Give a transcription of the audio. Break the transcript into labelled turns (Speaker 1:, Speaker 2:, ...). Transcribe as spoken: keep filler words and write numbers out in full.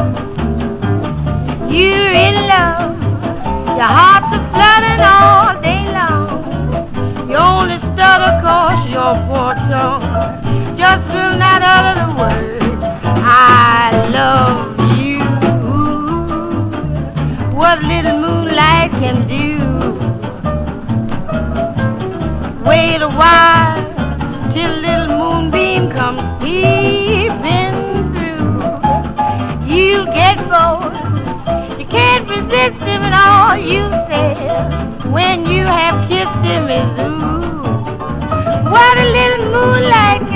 Speaker 1: You're in love, your heart's a flooding all day long. You only stutter 'cause your poor tongue just will not utter the word I love you. What little moonlight can do. Wait a while till little moonbeam comes peeping through. You'll get bored, you can't resist him at all. You said when you have kissed him is ooh, what a little moonlight